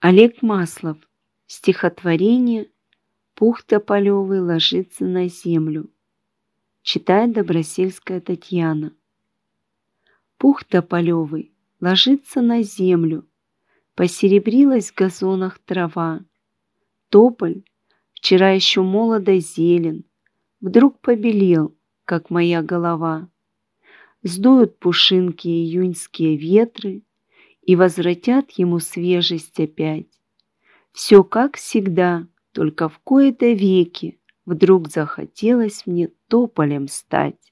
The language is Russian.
Олег Маслов. Стихотворение «Пух тополевый ложится на землю». Читает Добросельская Татьяна. Пух тополевый ложится на землю, посеребрилась в газонах трава. Тополь, вчера еще молодо зелен, вдруг побелел, как моя голова. Сдуют пушинки июньские ветры и возвратят ему свежесть опять. Все как всегда, только в кои-то веки вдруг захотелось мне тополем стать.